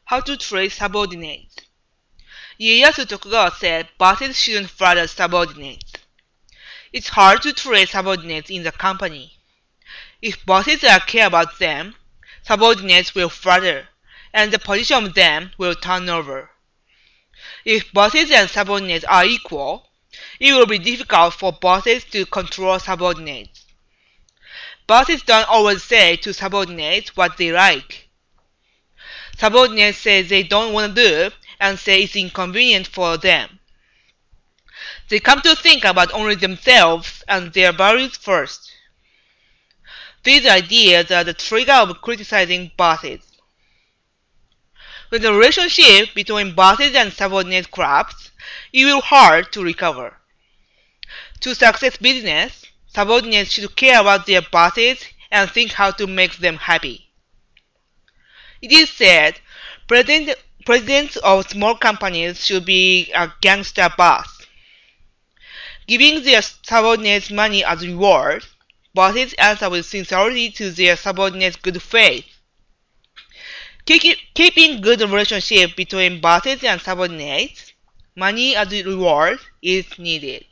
How to treat subordinates. Ieyasu Tokugawa said bosses shouldn't flatter subordinates. It's hard to treat subordinates in the company. If bosses care about them, subordinates will flatter, and the position of them will turn over. If bosses and subordinates are equal, it will be difficult for bosses to control subordinates. Bosses don't always say to subordinates what they like. Subordinates say they don't want to do and say it's inconvenient for them. They come to think about only themselves and their values first. These ideas are the trigger of criticizing bosses. When the relationship between bosses and subordinates collapses, it will be hard to recover. To success business, subordinates should care about their bosses and think how to make them happy. It is said presidents of small companies should be a gangster boss. Giving their subordinates money as reward, bosses answer with sincerity to their subordinates' good faith. Keeping good relationship between bosses and subordinates, money as reward is needed.